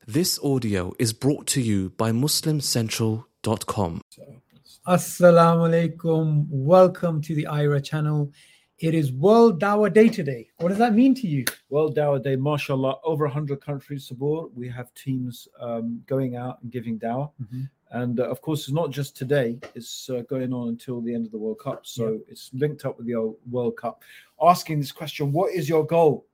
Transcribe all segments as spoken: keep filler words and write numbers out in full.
This audio is brought to you by muslim central dot com. Assalamu alaikum. Welcome to the I R A channel. It is World Dawah Day today. What does that mean to you? World Dawah Day, mashallah, over one hundred countries support. We have teams um, going out and giving dawah. Mm-hmm. And uh, of course, it's not just today, it's uh, going on until the end of the World Cup. So yeah. It's linked up with the World Cup. Asking this question, what is your goal?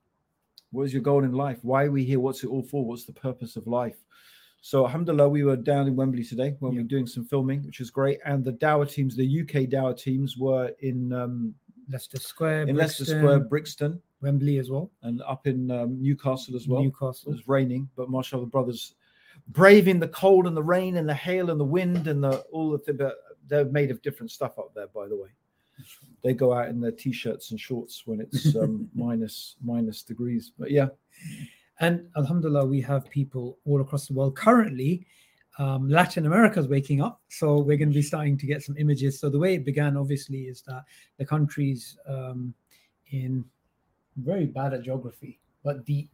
What is your goal in life? Why are we here? What's it all for? What's the purpose of life? So, alhamdulillah, we were down in Wembley today when yeah. we were doing some filming, which is great. And the dawah teams, the U K dawah teams, were in um, Leicester Square, in Brixton, Leicester Square, Brixton, Wembley as well, and up in um, Newcastle as well. Newcastle. It was raining, but mashallah, the brothers braving the cold and the rain and the hail and the wind and the all the thing. But they're made of different stuff up there, by the way. They go out in their t-shirts and shorts when it's um, minus minus degrees. But yeah. And alhamdulillah, we have people all across the world. Currently, um, Latin America is waking up. So we're going to be starting to get some images. So the way it began, obviously, is that the countries um, in very bad at geography, but the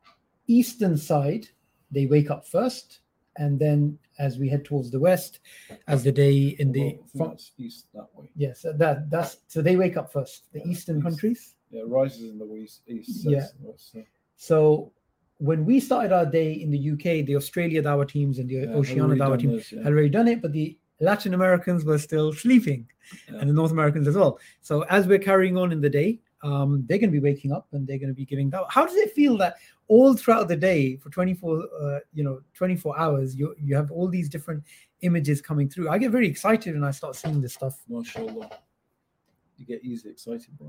eastern side, they wake up first. And then as we head towards the west, as the day in the well, from east that way. Yes, that that's so they wake up first. The yeah, eastern east. countries. Yeah, rises in the east. east yeah. West, so. so when we started our day in the U K, the Australia Dawah teams and the yeah, Oceania Dawah team this, yeah. had already done it, but the Latin Americans were still sleeping, yeah. and the North Americans as well. So as we're carrying on in the day, um, they're going to be waking up and they're going to be giving dawah. How does it feel that all throughout the day for twenty-four, uh, you know, twenty-four hours, you you have all these different images coming through? I get very excited when I start seeing this stuff. MashaAllah. You get easily excited, bro.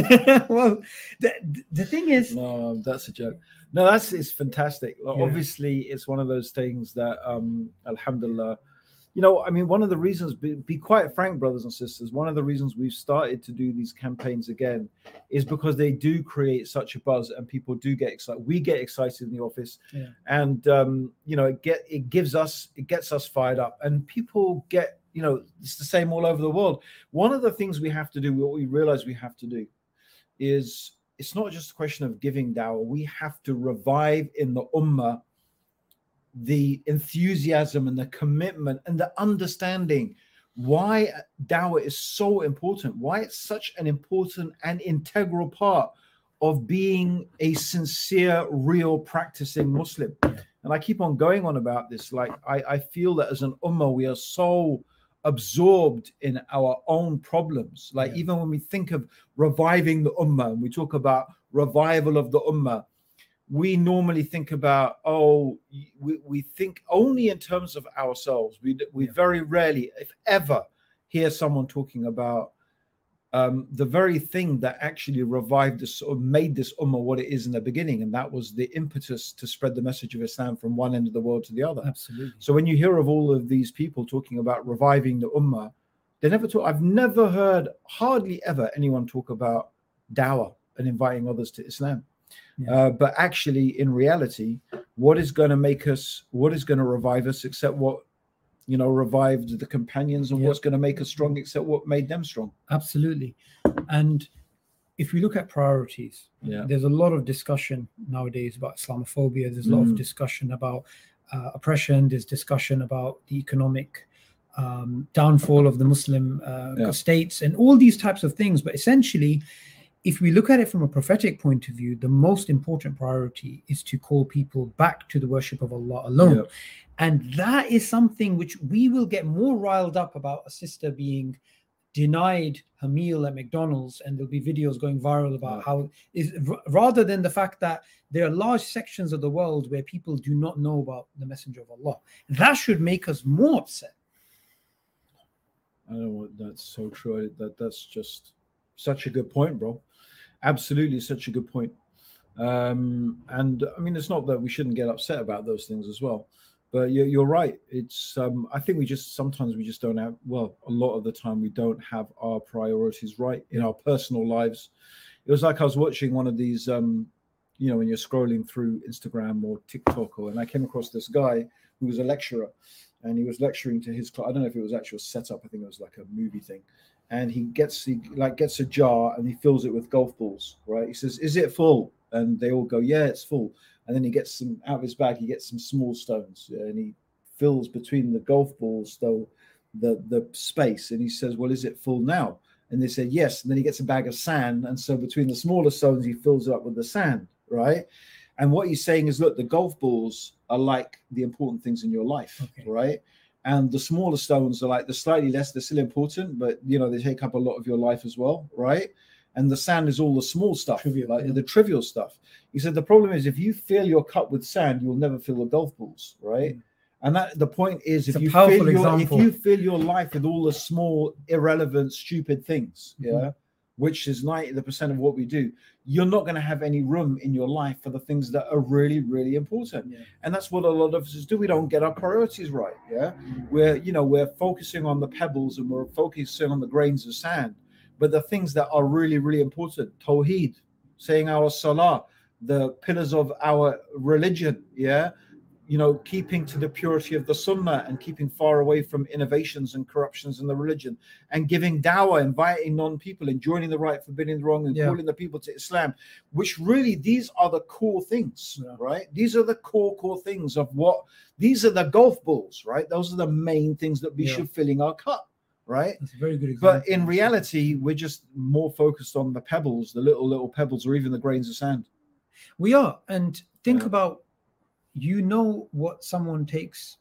Well, the, the thing is... No, that's a joke. No, that's it's fantastic. Like, yeah. Obviously, it's one of those things that, um, alhamdulillah, you know, I mean, one of the reasons, be, be quite frank, brothers and sisters, one of the reasons we've started to do these campaigns again is because they do create such a buzz and people do get excited. We get excited in the office yeah. and, um, you know, it get it gives us, it gets us fired up and people get, you know, it's the same all over the world. One of the things we have to do, what we realize we have to do is it's not just a question of giving dawah. We have to revive in the ummah the enthusiasm and the commitment and the understanding why dawah is so important, why it's such an important and integral part of being a sincere, real practicing Muslim. And I keep on going on about this. Like, I, I feel that as an ummah, we are so absorbed in our own problems. Like, yeah. even when we think of reviving the ummah and we talk about revival of the ummah, we normally think about, oh, we, we think only in terms of ourselves. We we yeah. very rarely, if ever, hear someone talking about um, the very thing that actually revived this or made this ummah what it is in the beginning. And that was the impetus to spread the message of Islam from one end of the world to the other. Absolutely. So when you hear of all of these people talking about reviving the ummah, they never talk. I've never heard, hardly ever, anyone talk about dawah and inviting others to Islam. Yeah. Uh, but actually, in reality, what is going to make us, what is going to revive us, except what, you know, revived the companions, and yeah. what's going to make us strong, except what made them strong? Absolutely. And if we look at priorities, yeah. there's a lot of discussion nowadays about Islamophobia. There's a lot mm. of discussion about uh, oppression. There's discussion about the economic um, downfall of the Muslim uh, yeah. states and all these types of things. But essentially, if we look at it from a prophetic point of view, the most important priority is to call people back to the worship of Allah alone. Yep. And that is something which we will get more riled up about, a sister being denied her meal at McDonald's, and there'll be videos going viral about yep. how is rather than the fact that there are large sections of the world where people do not know about the Messenger of Allah. That should make us more upset. I don't know, that's so true. That that's just such a good point, bro. Absolutely, such a good point. Um, and I mean, it's not that we shouldn't get upset about those things as well, but you're, you're right. It's um, I think we just sometimes we just don't have. Well, a lot of the time we don't have our priorities right in our personal lives. It was like I was watching one of these, um, you know, when you're scrolling through Instagram or TikTok, or and I came across this guy who was a lecturer, and he was lecturing to his class. I don't know if it was actual setup. I think it was like a movie thing. And he gets he like gets a jar and he fills it with golf balls, right? He says, "Is it full?" And they all go, "Yeah, it's full." And then he gets some out of his bag, he gets some small stones, uh, and he fills between the golf balls, though, the, the space. And he says, well, is it full now? And they said, yes. And then he gets a bag of sand. And so between the smaller stones, he fills it up with the sand, right? And what he's saying is, look, the golf balls are like the important things in your life, okay. right? And the smaller stones are like the slightly less, they're still important, but, you know, they take up a lot of your life as well, right? And the sand is all the small stuff, trivial, like yeah. the trivial stuff. He said, the problem is if you fill your cup with sand, you'll never fill the golf balls, right? Mm. And that the point is, it's if you fill your, if you fill your life with all the small, irrelevant, stupid things, mm-hmm. yeah, which is ninety percent of what we do, you're not going to have any room in your life for the things that are really, really important. Yeah. And that's what a lot of us do. We don't get our priorities right. Yeah. We're, you know, we're focusing on the pebbles and we're focusing on the grains of sand. But the things that are really, really important, Tawheed, saying our salah, the pillars of our religion, yeah, you know, keeping to the purity of the sunnah and keeping far away from innovations and corruptions in the religion, and giving dawah, inviting non-people and joining the right, forbidding the wrong, and yeah. calling the people to Islam, which really, these are the core things, yeah. right? These are the core, core things of what, these are the golf balls, right? Those are the main things that we yeah. should fill in our cup. Right. That's a very good example. But in reality, we're just more focused on the pebbles, the little, little pebbles, or even the grains of sand. We are. And think yeah. about, you know, what someone takes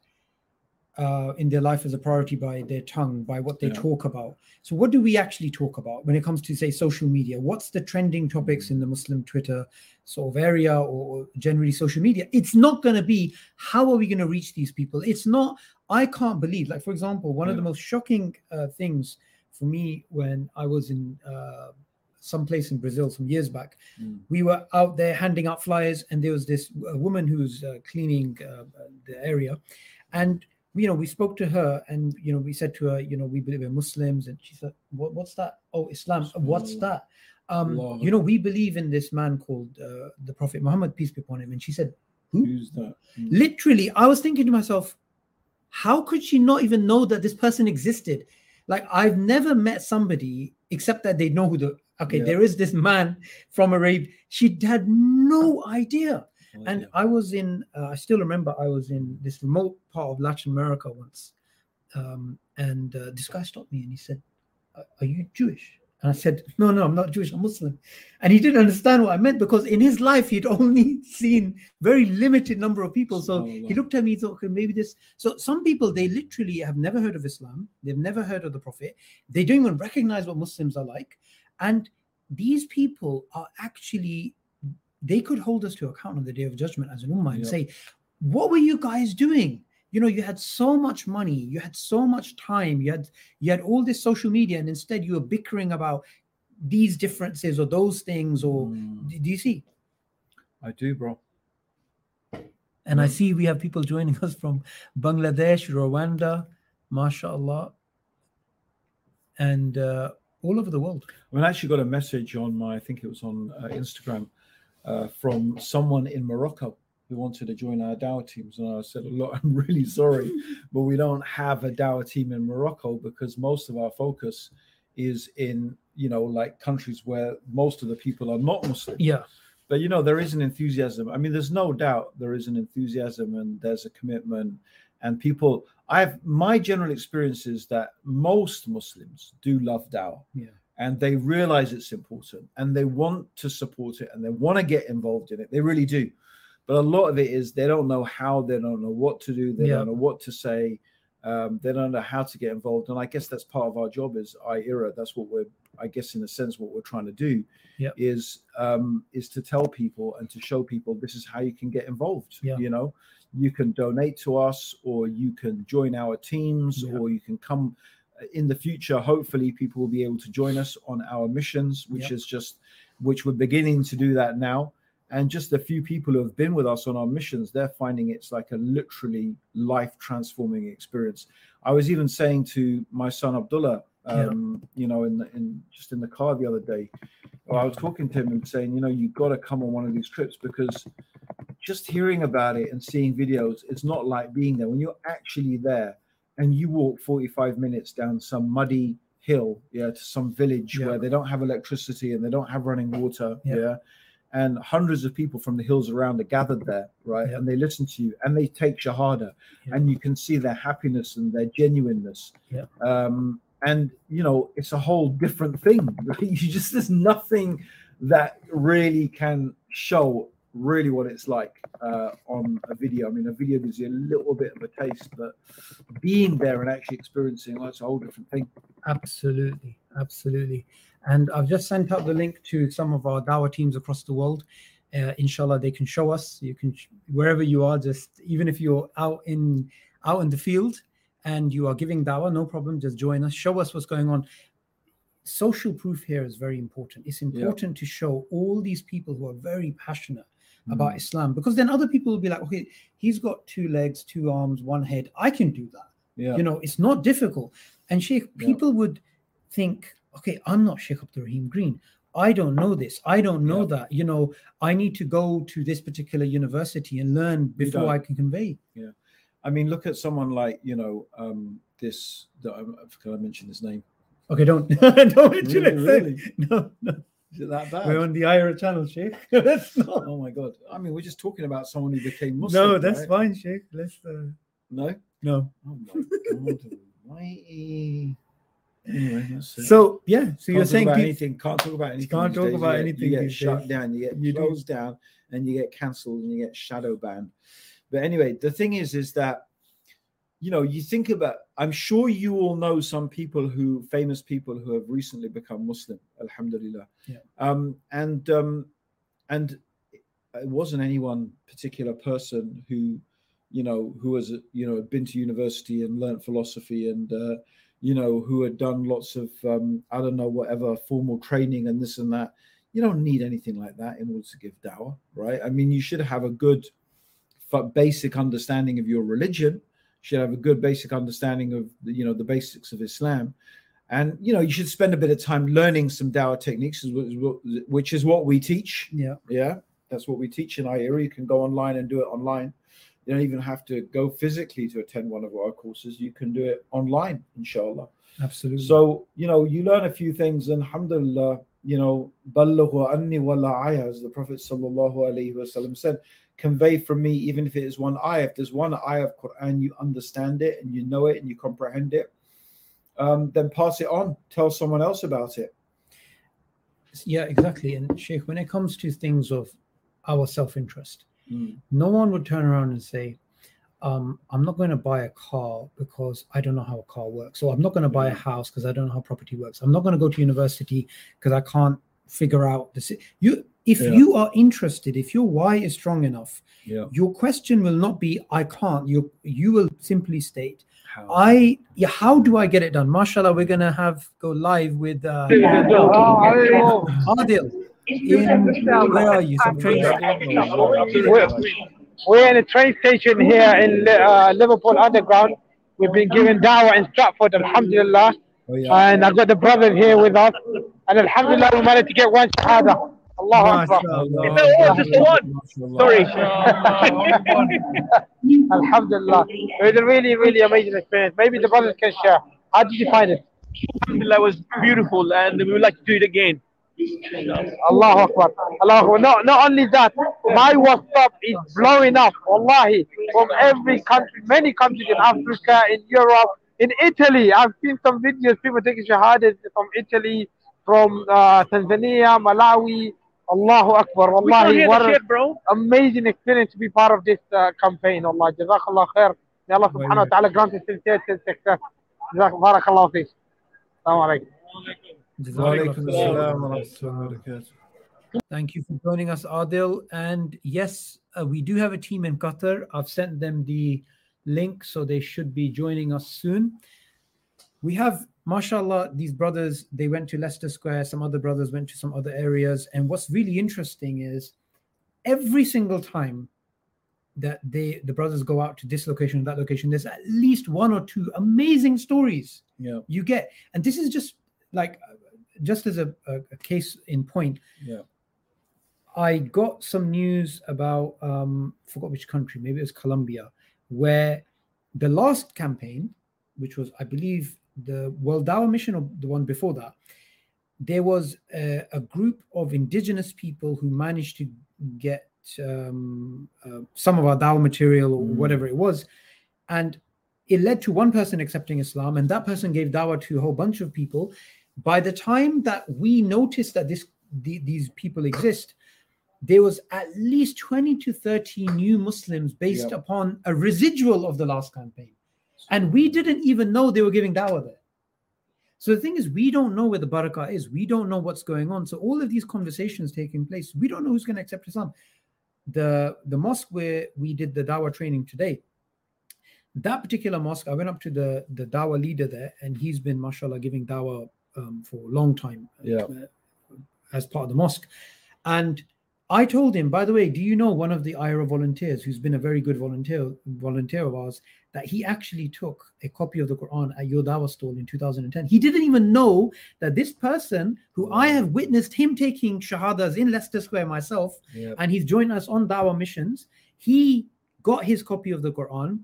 uh, in their life as a priority by their tongue, by what they yeah. talk about. So what do we actually talk about when it comes to, say, social media? What's the trending topics in the Muslim Twitter sort of area, or generally social media? It's not going to be, how are we going to reach these people? It's not, I can't believe, like, for example, one yeah. of the most shocking uh, things for me when I was in uh, some place in Brazil some years back, mm. we were out there handing out flyers, and there was this uh, woman who's uh, cleaning uh, the area. And, you know, we spoke to her, and, you know, we said to her, you know, we believe in Muslims. And she said, what, what's that? Oh, Islam. What's that? Um, you know, we believe in this man called uh, the Prophet Muhammad, peace be upon him. And she said, who? Who's that? Mm. Literally, I was thinking to myself, how could she not even know that this person existed? Like, I've never met somebody except that they know who the, okay, yeah. there is this man from Arabia. She had no idea. Oh, and yeah. I was in, uh, I still remember I was in this remote part of Latin America once. Um, and uh, this guy stopped me and he said, are you Jewish? And I said, no, no, I'm not Jewish, I'm Muslim. And he didn't understand what I meant, because in his life, he'd only seen very limited number of people. So oh, wow. he looked at me, he thought, okay, maybe this. So some people, they literally have never heard of Islam. They've never heard of the Prophet. They don't even recognize what Muslims are like. And these people are actually, they could hold us to account on the Day of Judgment as an ummah and yep. say, what were you guys doing? You know, you had so much money, you had so much time, you had you had all this social media, and instead you were bickering about these differences or those things. Or mm. do you see? I do, bro. And yeah. I see we have people joining us from Bangladesh, Rwanda, mashallah, and uh, all over the world. I mean, I actually got a message on my, I think it was on uh, Instagram, uh, from someone in Morocco who wanted to join our dawah teams. And I said, look, I'm really sorry, but we don't have a dawah team in Morocco, because most of our focus is in, you know, like countries where most of the people are not Muslim. Yeah. But, you know, there is an enthusiasm. I mean, there's no doubt there is an enthusiasm and there's a commitment. And people, I've, my general experience is that most Muslims do love dawah. Yeah. And they realize it's important and they want to support it and they want to get involved in it. They really do. But a lot of it is they don't know how, they don't know what to do, they yeah. don't know what to say, um, they don't know how to get involved. And I guess that's part of our job as I E R A. That's what we're, I guess, in a sense, what we're trying to do yeah. is um, is to tell people and to show people this is how you can get involved. Yeah. You know, you can donate to us, or you can join our teams, yeah. or you can come in the future. Hopefully, people will be able to join us on our missions, which yeah. is just, which we're beginning to do that now. And just a few people who have been with us on our missions, they're finding it's like a literally life-transforming experience. I was even saying to my son Abdullah, um, yeah. you know, in the, in just in the car the other day, well, I was talking to him and saying, you know, you've got to come on one of these trips, because just hearing about it and seeing videos, it's not like being there. When you're actually there and you walk forty-five minutes down some muddy hill, yeah, to some village yeah. where they don't have electricity and they don't have running water, yeah. yeah and hundreds of people from the hills around are gathered there, right? Yeah. And they listen to you and they take Shahada, Yeah. and you can see their happiness and their genuineness. Yeah. Um, and you know, it's a whole different thing. You just there's nothing that really can show really what it's like uh, on a video. I mean, a video gives you a little bit of a taste, but being there and actually experiencing, well, it's a whole different thing. Absolutely, absolutely. And I've just sent out the link to some of our dawah teams across the world. Uh, inshallah, they can show us. You can, wherever you are, just even if you're out in out in the field and you are giving dawah, no problem. Just join us. Show us what's going on. Social proof here is very important. It's important yeah. to show all these people who are very passionate about mm. Islam, because then other people will be like, okay, he's got two legs, two arms, one head. I can do that. Yeah. You know, it's not difficult. And Sheikh, people yeah. would think, okay, I'm not Sheikh Abdul Rahim Green. I don't know this. I don't know yeah. that. You know, I need to go to this particular university and learn before I can convey. Yeah. I mean, look at someone like, you know, um, this, can I mention his name? Okay, don't, don't mention really, it. Really? No, no. Is it that bad? We're on the I R A channel, Sheikh. That's not. Oh my God. I mean, we're just talking about someone who became Muslim. No, that's right? fine, Sheikh. Let's. Uh... No? No. Oh my God. Why? Anyway, that's it. So, yeah. So can't you're saying. About Pe- anything. Can't talk about anything. Can't talk days. about you anything. Get, you get shut days. down, you get you closed do. down, and you get cancelled and you get shadow banned. But anyway, the thing is, is that, you know, you think about, I'm sure you all know some people who, famous people who have recently become Muslim, alhamdulillah. Yeah. Um, and, um, and it wasn't any one particular person who, you know, who has, you know, been to university and learned philosophy and, uh, you know, who had done lots of, um, I don't know, whatever, formal training and this and that. You don't need anything like that in order to give dawah, right? I mean, you should have a good basic understanding of your religion. Should have a good basic understanding of the, you know, the basics of Islam, and you know, you should spend a bit of time learning some dawah techniques, which is what we teach. Yeah, yeah, that's what we teach in I R A. You can go online and do it online. You don't even have to go physically to attend one of our courses. You can do it online, inshallah. Absolutely. So you know, you learn a few things, and alhamdulillah, you know, ballighu anni wala ayah, as the Prophet sallallahu alaihi wasallam said. Convey from me, even if it is one ayah. If there's one ayah of Quran, you understand it and you know it and you comprehend it, um, then pass it on. Tell someone else about it. Yeah, exactly. And Sheikh, when it comes to things of our self-interest, mm. no one would turn around and say, um, I'm not going to buy a car because I don't know how a car works. Or I'm not going to buy a house because I don't know how property works. I'm not going to go to university because I can't figure out the you. If yeah. you are interested, if your why is strong enough, yeah. your question will not be, I can't. You you will simply state, how? I, yeah, how do I get it done? MashaAllah, we're going to have go live with uh, Adil. In, where are you? Some train we're, we're in a train station here in uh, Liverpool Underground. We've been given dawah in Stratford, alhamdulillah. Oh, yeah. And I've got the brothers here with us. And alhamdulillah, we managed to get one shahada. Allah Akbar. It's just one. Sorry. Alhamdulillah. It was a really, really amazing experience. Maybe the brothers can share. How did you find it? Alhamdulillah, was beautiful, and we would like to do it again. Allah Akbar. Allah Akbar. Not, not only that, my WhatsApp is blowing up. Wallahi. From every country, many countries in Africa, in Europe, in Italy. I've seen some videos, people taking shahadas from Italy, from uh, Tanzania, Malawi. Allahu Akbar. Wallahi, what an amazing experience to be part of this uh, campaign. Allah, Jazakallah khair. May Allah subhanahu wa ta'ala grant us sincere success. Barakallahu feek. Assalamu alaikum. Thank you for joining us, Adil. And yes, uh, we do have a team in Qatar. I've sent them the link, so they should be joining us soon. We have, mashallah, these brothers, they went to Leicester Square. Some other brothers went to some other areas. And what's really interesting is every single time that they the brothers go out to this location, that location, there's at least one or two amazing stories yeah. you get. And this is just like, just as a, a, a case in point, yeah. I got some news about, um, I forgot which country, maybe it was Colombia, where the last campaign, which was, I believe, the World Dawah Mission or the one before that, there was a, a group of indigenous people who managed to get um, uh, some of our dawah material or Mm. whatever it was, and it led to one person accepting Islam, and that person gave dawah to a whole bunch of people. By the time that we noticed that this the, these people exist, there was at least twenty to thirty new Muslims based Yep. upon a residual of the last campaign. And we didn't even know they were giving dawah there. So the thing is, we don't know where the barakah is. We don't know what's going on. So all of these conversations taking place, we don't know who's going to accept Islam. The, the mosque where we did the dawah training today, that particular mosque, I went up to the, the dawah leader there, and he's been, mashallah, giving dawah um, for a long time Yeah. uh, as part of the mosque. And I told him, by the way, do you know one of the I R A volunteers who's been a very good volunteer volunteer of ours, that he actually took a copy of the Quran at your dawah stall in two thousand ten. He didn't even know that this person, who I have witnessed him taking shahadas in Leicester Square myself, Yeah. and he's joined us on dawah missions, he got his copy of the Quran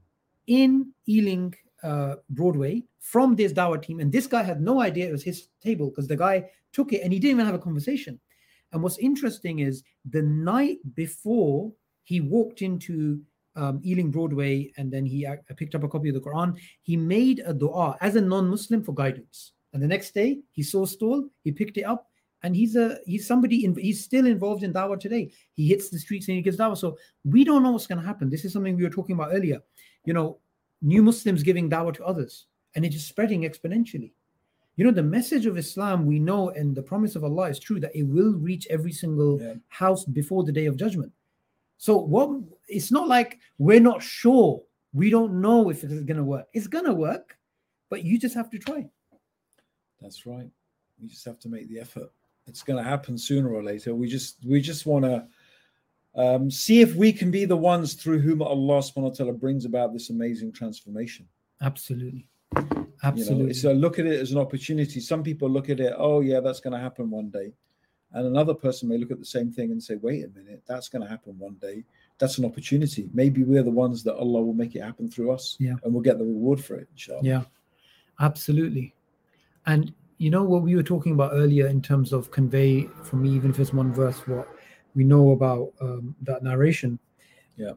in Ealing uh, Broadway from this dawah team. And this guy had no idea it was his table, because the guy took it and he didn't even have a conversation. And what's interesting is the night before he walked into um, Ealing Broadway, and then he uh, picked up a copy of the Quran, he made a dua as a non-Muslim for guidance. And the next day he saw a stall, he picked it up, and he's a he's somebody in, he's still involved in dawah today. He hits the streets and he gives dawah. So we don't know what's going to happen. This is something we were talking about earlier. You know, new Muslims giving dawah to others, and it's just spreading exponentially. You know, the message of Islam, we know, and the promise of Allah is true, that it will reach every single Yeah. house before the day of judgment. So what? It's not like we're not sure. We don't know if it's going to work. It's going to work, but you just have to try. That's right. We just have to make the effort. It's going to happen sooner or later. We just we just want to um, see if we can be the ones through whom Allah subhanahu wa ta'ala brings about this amazing transformation. Absolutely. You know, Absolutely. so look at it as an opportunity. Some people look at it, oh yeah, that's going to happen one day. And another person may look at the same thing and say, wait a minute, that's going to happen one day. That's an opportunity. Maybe we're the ones that Allah will make it happen through us, Yeah. and we'll get the reward for it, inshallah. Yeah, absolutely. And you know what we were talking about earlier in terms of convey, for me, even if it's one verse, what we know about um, that narration. Yeah.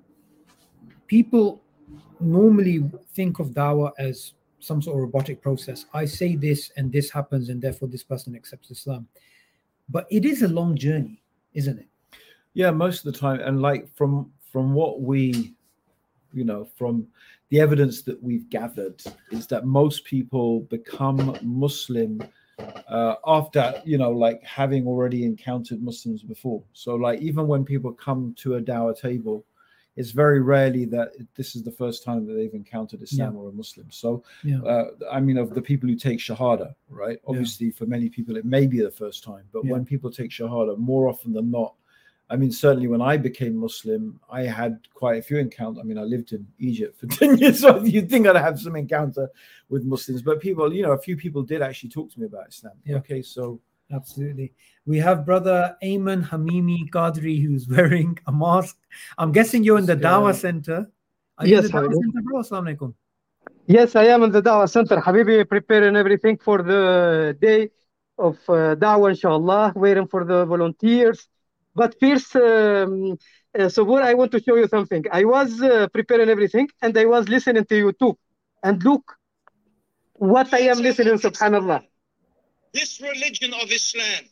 People normally think of dawah as some sort of robotic process. I say this and this happens, and therefore this person accepts Islam. But it is a long journey, isn't it? Yeah, most of the time. And like from from what we, you know, from the evidence that we've gathered, is that most people become Muslim uh, after, you know, like having already encountered Muslims before. So like even when people come to a dawah table, it's very rarely that this is the first time that they've encountered Islam Yeah. or a Muslim. So, Yeah. uh, I mean, of the people who take Shahada, right? Obviously, for many people, it may be the first time. But Yeah. when people take Shahada, more often than not, I mean, certainly when I became Muslim, I had quite a few encounters. I mean, I lived in Egypt for ten years, so you'd think I'd have some encounter with Muslims. But people, you know, a few people did actually talk to me about Islam. Yeah. Okay, so Absolutely. We have brother Ayman Hamimi Qadri, who's wearing a mask. I'm guessing you're in the Yeah. Dawah Center. Are you Yes, in the Dawah Habibi. Center, bro? Assalamu alaikum. Yes, I am in the Dawah Center, Habibi, preparing everything for the day of uh, Dawah, inshallah, waiting for the volunteers. But first, um, uh, Sabur, I want to show you something. I was uh, preparing everything, and I was listening to you too. And look what I am listening, subhanallah. This religion of Islam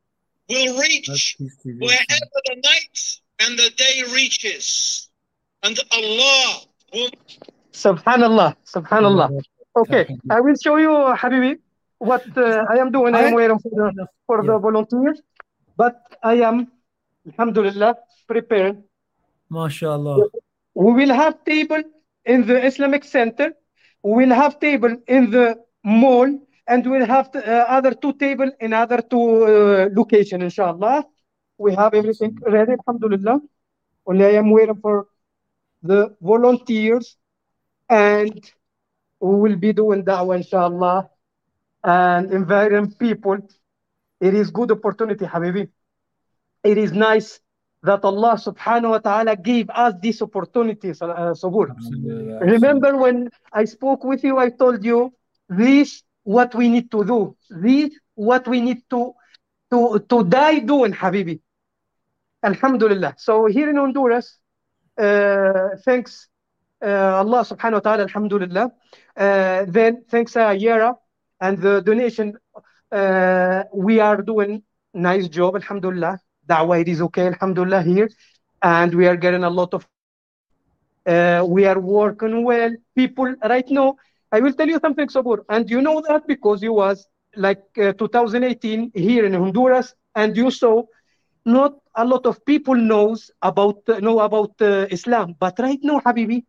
will reach that's Peace T V. wherever the night and the day reaches. And Allah will Subhanallah, subhanallah. Okay, I will show you, Habibi, what uh, I am doing. I am waiting for the, for Yeah. the volunteers, but I am, alhamdulillah, prepared. MashaAllah. We will have table in the Islamic Center. We will have table in the mall, and we'll have the, uh, other two table in other two uh, location, inshallah. We have everything ready, alhamdulillah. Only I am waiting for the volunteers, and we will be doing da'wah, inshallah, and inviting people. It is good opportunity, Habibi. It is nice that Allah subhanahu wa ta'ala gave us this opportunity, uh, Sabur. Alhamdulillah. Remember when I spoke with you, I told you this what we need to do. This what we need to to to die doing, Habibi. Alhamdulillah. So here in Honduras, uh, thanks uh, Allah subhanahu wa ta'ala, alhamdulillah. Uh, then thanks uh, Yara and the donation, uh, we are doing nice job, alhamdulillah. Da'wah, it is okay, alhamdulillah, here. And we are getting a lot of, uh, we are working well. People right now, I will tell you something, Sabur, and you know that because you was like uh, two thousand eighteen here in Honduras, and you saw not a lot of people knows about uh, know about uh, Islam, but right now, Habibi,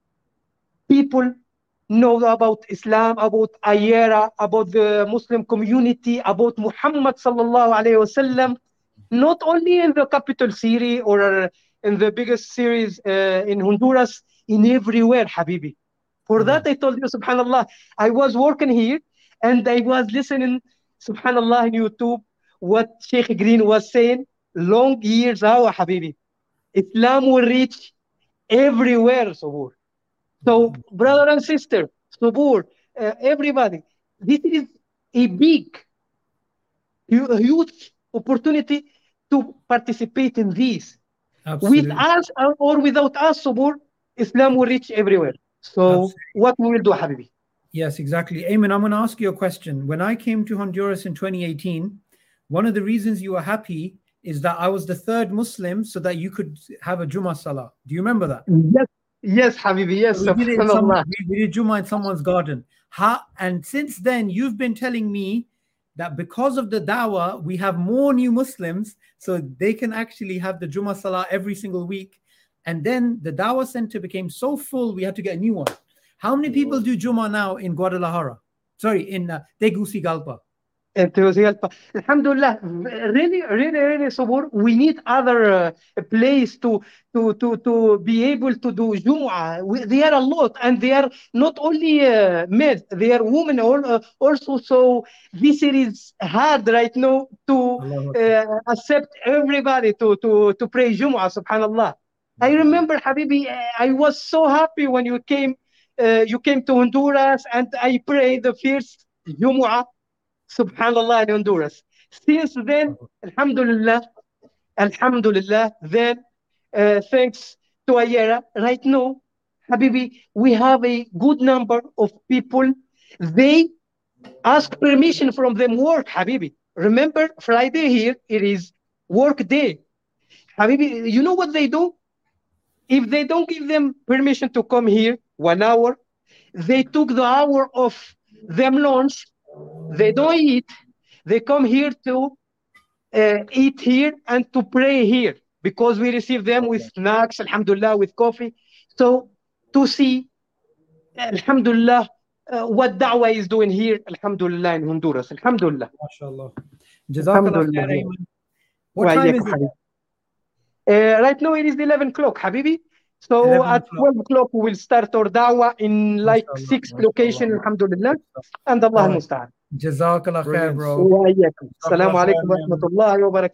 people know about Islam, about Ayera, about the Muslim community, about Muhammad sallallahu alaihi wasallam, not only in the capital city or in the biggest series uh, in Honduras, in everywhere, Habibi. For mm-hmm. that, I told you, subhanallah, I was working here and I was listening, subhanallah, on YouTube, what Sheikh Green was saying, long years ago, Habibi. Islam will reach everywhere, Sabur. So, brother and sister, Sabur, uh, everybody, this is a big, a huge opportunity to participate in this. Absolutely. With us or without us, Sabur, Islam will reach everywhere. So, Absolutely. What we will do, Habibi? Yes, exactly. Ayman, I'm going to ask you a question. When I came to Honduras in twenty eighteen, one of the reasons you were happy is that I was the third Muslim so that you could have a Jummah Salah. Do you remember that? Yes, yes, Habibi, yes. So we, did it some, we, we did Jummah in someone's garden. How, and since then, you've been telling me that because of the dawah, we have more new Muslims, so they can actually have the Jummah Salah every single week. And then the dawah center became so full, we had to get a new one. How many people do Jummah now in Guadalajara? Sorry, in uh, Tegucigalpa. Alhamdulillah, really, really, really, Sabur, we need other uh, place to, to, to, to be able to do Jumu'ah. We, they are a lot, and they are not only uh, men, they are women also. So this is hard right now to uh, accept everybody to, to, to pray Jumu'ah, subhanallah. I remember, Habibi, I was so happy when you came, uh, you came to Honduras, and I prayed the first Jumu'ah. Subhanallah, in Honduras. Since then, Alhamdulillah, Alhamdulillah, then, uh, thanks to Ayera, right now, Habibi, we have a good number of people. They ask permission from them work, Habibi. Remember, Friday here, it is work day. Habibi, you know what they do? If they don't give them permission to come here, one hour, they took the hour of them lunch. They don't eat. They come here to uh, eat here and to pray here because we receive them with snacks, alhamdulillah, with coffee. So to see, alhamdulillah, uh, what da'wah is doing here, alhamdulillah, in Honduras, alhamdulillah. MashaAllah. Jazakallah khair. What time is it? Uh, right now it is eleven o'clock, Habibi. So at twelve o'clock we will start our dawah in like Mashallah, six Mashallah, locations, alhamdulillah, and Allah musta'an. Jazakallah khair, bro. Wa alaykum. Assalamu alaikum wa rahmatullahi wa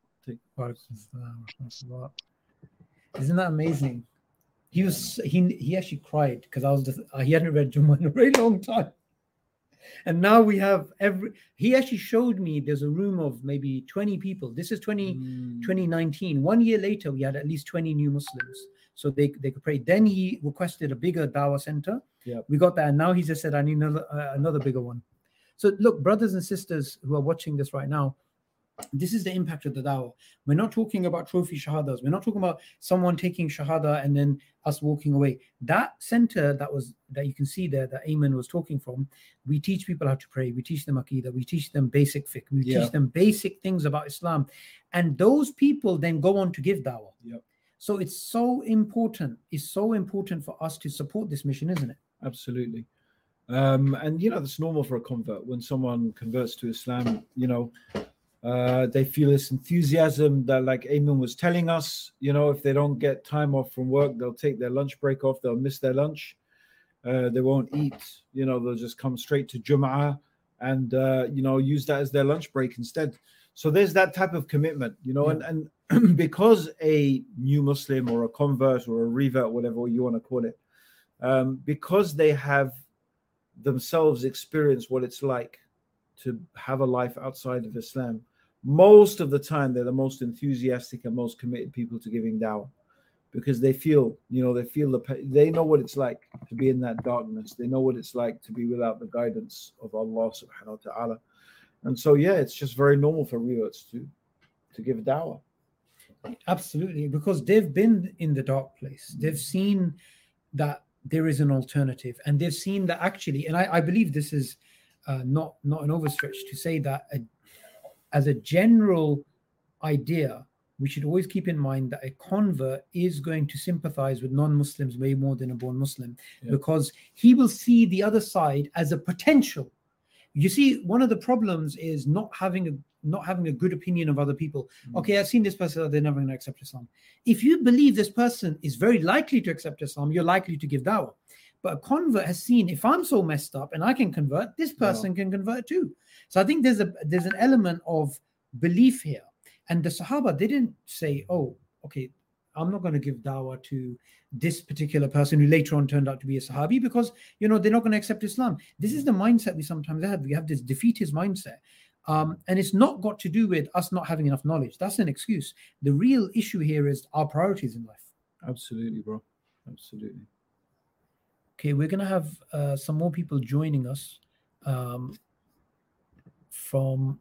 barakatuh. Isn't that amazing? He was he he actually cried because I was just, uh, he hadn't read Jummah in a very long time. And now we have every, he actually showed me there's a room of maybe twenty people. This is twenty, mm. twenty nineteen. One year later, we had at least twenty new Muslims. So they, they could pray. Then he requested a bigger dawah center. Yep. We got that. And now he just said, I need another, uh, another bigger one. So look, brothers and sisters who are watching this right now, this is the impact of the dawah. We're not talking about trophy shahadas. We're not talking about someone taking shahada and then us walking away. That center that was that you can see there that Ayman was talking from, we teach people how to pray. We teach them Aqidah. We teach them basic fiqh. We yeah. teach them basic things about Islam. And those people then go on to give dawah. Yep. So it's so important. It's so important for us to support this mission, isn't it? Absolutely. Um, and, you know, that's normal for a convert. When someone converts to Islam, you know, uh, they feel this enthusiasm that, like Ayman was telling us, you know, if they don't get time off from work, they'll take their lunch break off. They'll miss their lunch. Uh, they won't eat. You know, they'll just come straight to Jum'ah and, uh, you know, use that as their lunch break instead. So there's that type of commitment, you know, yeah. and, and because a new Muslim or a convert or a revert, whatever you want to call it, um, because they have themselves experience what it's like to have a life outside of Islam, most of the time they're the most enthusiastic and most committed people to giving dawah, because they feel, you know, they feel the, they know what it's like to be in that darkness. They know what it's like to be without the guidance of Allah subhanahu wa ta'ala. And so, yeah, it's just very normal for reverts to, to give dawah. Absolutely, because they've been in the dark place. They've seen that there is an alternative, and they've seen that actually, and I, I believe this is uh, not, not an overstretch to say that a, as a general idea, we should always keep in mind that a convert is going to sympathize with non-Muslims way more than a born Muslim, yeah. because he will see the other side as a potential. You see, one of the problems is not having a not having a good opinion of other people. Mm. Okay, I've seen this person, they're never going to accept Islam. If you believe this person is very likely to accept Islam, you're likely to give dawah. But a convert has seen, if I'm so messed up and I can convert, this person yeah. can convert too. So I think there's a there's an element of belief here. And the Sahaba didn't say, oh, okay, I'm not going to give dawah to this particular person who later on turned out to be a Sahabi, because, you know, they're not going to accept Islam. This is the mindset we sometimes have. We have this defeatist mindset. Um, and it's not got to do with us not having enough knowledge. That's an excuse. The real issue here is our priorities in life. Absolutely, bro. Absolutely. Okay, we're going to have uh, some more people joining us um, from...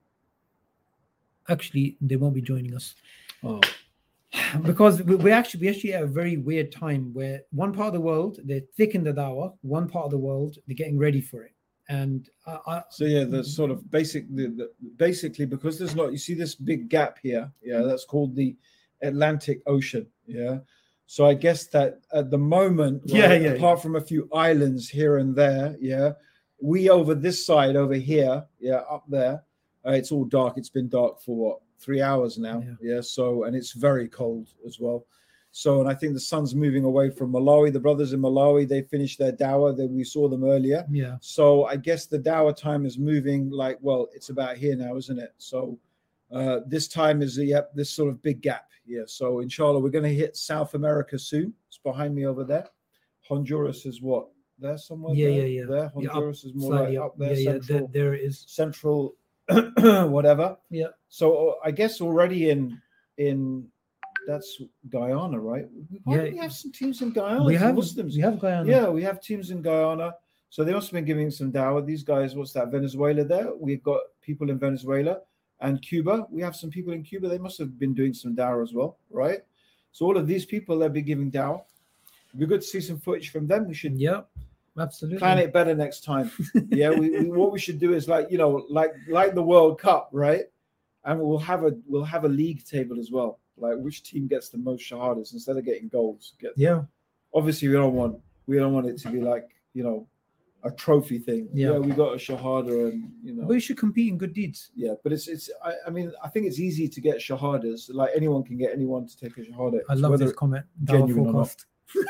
Actually, they won't be joining us. Oh. Because we, we actually we actually have a very weird time where one part of the world, they're thick in the dawah, one part of the world, they're getting ready for it. And uh, I, so yeah, the sort of basic, the, the, basically because there's not, you see this big gap here, yeah, that's called the Atlantic Ocean, yeah. So I guess that at the moment, right, yeah, yeah, apart yeah. from a few islands here and there, yeah, we over this side over here, yeah, up there, uh, it's all dark. It's been dark for what, three hours now, yeah. yeah. So and it's very cold as well. So, and I think the sun's moving away from Malawi. The brothers in Malawi, they finished their dawah. Then we saw them earlier. Yeah. So I guess the dawah time is moving like, well, it's about here now, isn't it? So uh, this time is, yep, this sort of big gap. Yeah. So inshallah, we're going to hit South America soon. It's behind me over there. Honduras is what? There somewhere? Yeah, there? yeah, yeah. There. Honduras yeah, up, is more like up, up there. Yeah, central, yeah. There, there is. Central, whatever. Yeah. So I guess already in, in, that's Guyana, right? Why yeah, do we have some teams in Guyana? We have Muslims. We have Guyana. Yeah, we have teams in Guyana. So they must have been giving some dawah. These guys, what's that? Venezuela there. We've got people in Venezuela and Cuba. We have some people in Cuba. They must have been doing some dawah as well, right? So all of these people, they'll be giving dawah. It'd be good to see some footage from them. We should yeah, absolutely plan it better next time. yeah, we, we what we should do is like, you know, like like the World Cup, right? And we'll have a we'll have a league table as well. Like which team gets the most shahadas instead of getting goals. Get, yeah. Obviously, we don't want we don't want it to be like, you know, a trophy thing. Yeah, yeah we got a shahada, and you know. But you should compete in good deeds. Yeah, but it's it's. I, I mean, I think it's easy to get shahadas. Like anyone can get anyone to take a shahada. I love this comment. Genuine or not.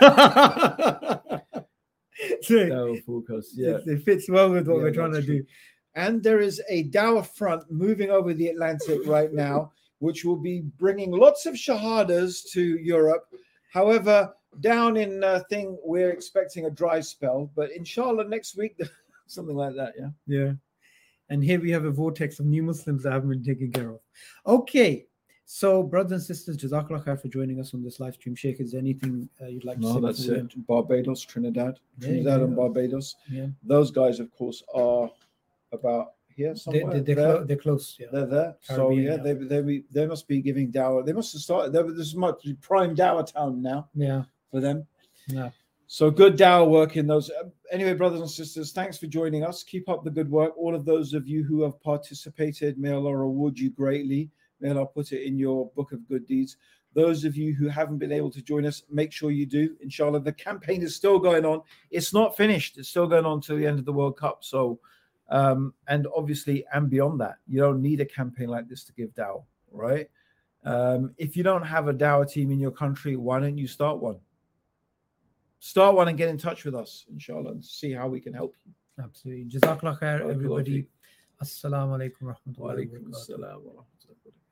so, forecast. Yeah, it, it fits well with what yeah, we're trying to true. do. And there is a dawah front moving over the Atlantic right now, which will be bringing lots of shahadas to Europe. However, down in uh, thing, we're expecting a dry spell, but inshallah next week, something like that, yeah? Yeah. And here we have a vortex of new Muslims that haven't been taken care of. Okay. So, brothers and sisters, Jazakallah khair for joining us on this live stream. Sheikh, is there anything uh, you'd like to no, say? No, that's it. Barbados, Trinidad. Yeah, Trinidad yeah, and Barbados. Yeah. Those guys, of course, are about here somewhere. They, they, they're, clo- they're close. Yeah. They're there. Caribbean, so yeah, yeah, they they be, they must be giving dawah. They must have started. There, this much prime dawah town now. Yeah. For them. Yeah. So good dawah work in those. Anyway, brothers and sisters, thanks for joining us. Keep up the good work. All of those of you who have participated, may Allah reward you greatly. May Allah put it in your book of good deeds. Those of you who haven't been able to join us, make sure you do. Inshallah, the campaign is still going on. It's not finished. It's still going on till the end of the World Cup. So, um, and obviously, and beyond that, you don't need a campaign like this to give dawah, right? Um, if you don't have a dawah team in your country, why don't you start one? Start one and get in touch with us, inshallah, and see how we can help you. Absolutely. Jazakallah khair, everybody. Assalamu alaikum wa rahmatullahi wa barakatuh.